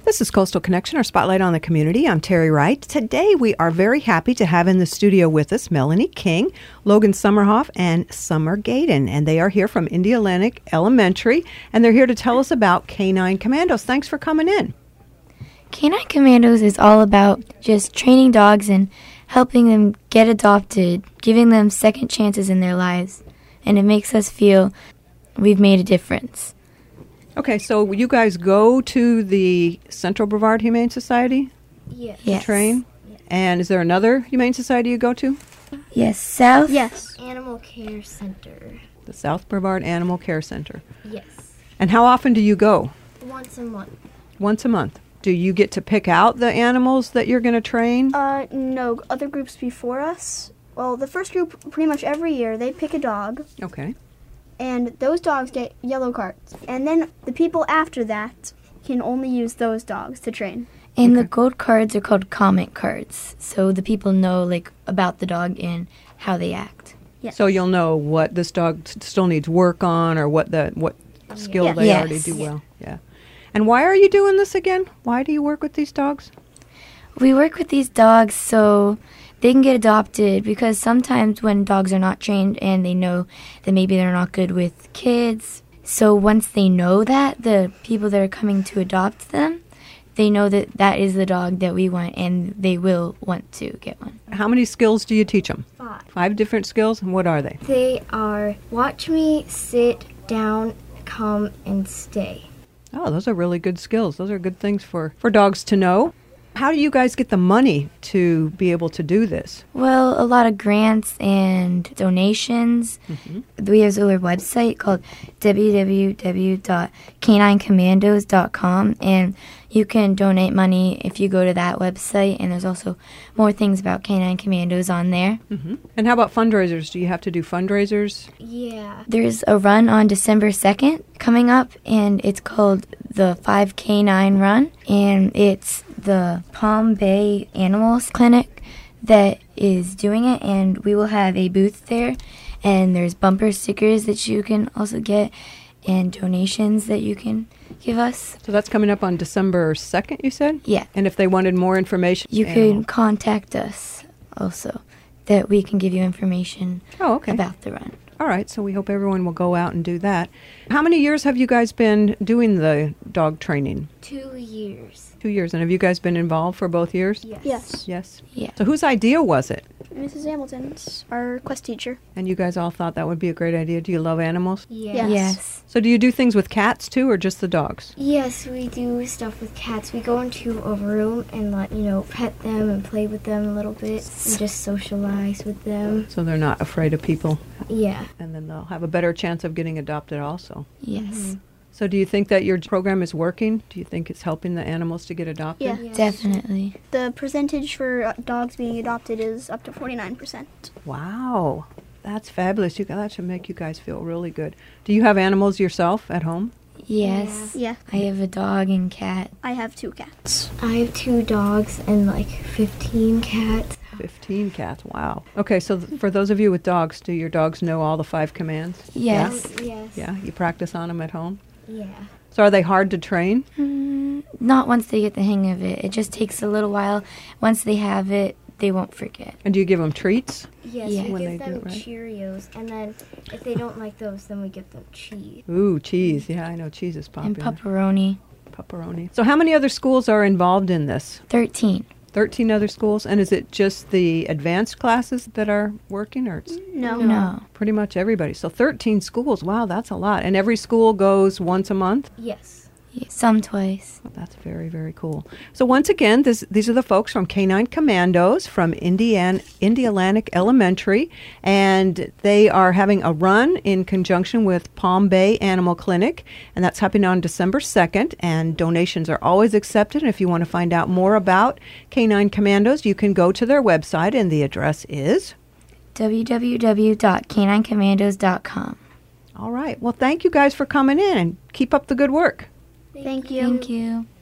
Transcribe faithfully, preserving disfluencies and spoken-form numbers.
This is Coastal Connection, our spotlight on the community. I'm Terry Wright. Today we are very happy to have in the studio with us Melanie King, Logan Summerhoff, and Summer Gaydon. And they are here from Indialantic Elementary, and they're here to tell us about Canine Commandos. Thanks for coming in. Canine Commandos is all about just training dogs and helping them get adopted, giving them second chances in their lives. And it makes us feel we've made a difference. Okay, so you guys go to the Central Brevard Humane Society Yes. to Yes. train? Yes. And is there another Humane Society you go to? Yes, South. Yes. Animal Care Center. The South Brevard Animal Care Center. Yes. And how often do you go? Once a month. Once a month. Do you get to pick out the animals that you're going to train? Uh, no, other groups before us. Well, the first group, pretty much every year, they pick a dog, Okay. and those dogs get yellow cards. And then the people after that can only use those dogs to train. And Okay. the gold cards are called comment cards. So the people know like about the dog and how they act. Yes. So you'll know what this dog s- still needs work on, or what the what skill Yes. they Yes. already do well. Yeah. And why are you doing this again? Why do you work with these dogs? We work with these dogs so they can get adopted, because sometimes when dogs are not trained and they know that maybe they're not good with kids, so once they know that, the people that are coming to adopt them, they know that that is the dog that we want, and they will want to get one. How many skills do you teach them? Five. Five different skills, and what are they? They are watch me, sit, down, come, and stay. Oh, those are really good skills. Those are good things for, for dogs to know. How do you guys get the money to be able to do this? Well, a lot of grants and donations. Mm-hmm. We have our website called w w w dot canine commandos dot com, and you can donate money if you go to that website, and there's also more things about Canine Commandos on there. Mm-hmm. And how about fundraisers? Do you have to do fundraisers? Yeah. There's a run on December second coming up, and it's called the five K nine Run, and it's the Palm Bay Animals Clinic that is doing it, and we will have a booth there, and there's bumper stickers that you can also get, and donations that you can give us. So that's coming up on December second, you said? Yeah. And if they wanted more information? You animal- can contact us also, that we can give you information Oh, okay. about the run. All right, so we hope everyone will go out and do that. How many years have you guys been doing the dog training? Two years. Two years. And have you guys been involved for both years? Yes. Yes. Yes. Yeah. So whose idea was it? Missus Hamilton's our quest teacher. And you guys all thought that would be a great idea. Do you love animals? Yes. Yes. Yes. So do you do things with cats too, or just the dogs? Yes, we do stuff with cats. We go into a room and let, you know, pet them and play with them a little bit and just socialize with them. So they're not afraid of people, Yeah. and then they'll have a better chance of getting adopted also. Yes. So do you think that your program is working? Do you think it's helping the animals to get adopted? Yeah. Yes. Definitely. The percentage for uh, dogs being adopted is up to forty-nine percent. Wow. That's fabulous. You, that should make you guys feel really good. Do you have animals yourself at home? Yes. Yeah. I have a dog and cat. I have two cats. I have two dogs and like fifteen cats. fifteen cats. Wow. Okay, so th- for those of you with dogs, do your dogs know all the five commands? Yes. Um, yes. Yeah, you practice on them at home? Yeah. So are they hard to train? Mm, not once they get the hang of it. It just takes a little while. Once they have it, they won't forget. And do you give them treats? Yes, Yeah. we When they give do them it right. Cheerios, and then if they don't like those, then we give them cheese. Ooh, cheese. Yeah, I know cheese is And popular. pepperoni. Pepperoni. So how many other schools are involved in this? thirteen. thirteen other schools? And is it just the advanced classes that are working, or it's No. No. pretty much everybody? So thirteen schools. Wow, that's a lot. And every school goes once a month? Yes. Yeah, some twice. Well, that's very, very cool. So once again, this, these are the folks from Canine Commandos from Indian, Indialantic Elementary, and they are having a run in conjunction with Palm Bay Animal Clinic, and that's happening on December second, and donations are always accepted. And if you want to find out more about Canine Commandos, you can go to their website, and the address is? w w w dot canine commandos dot com. All right. Well, thank you guys for coming in, and keep up the good work. Thank you. Thank you.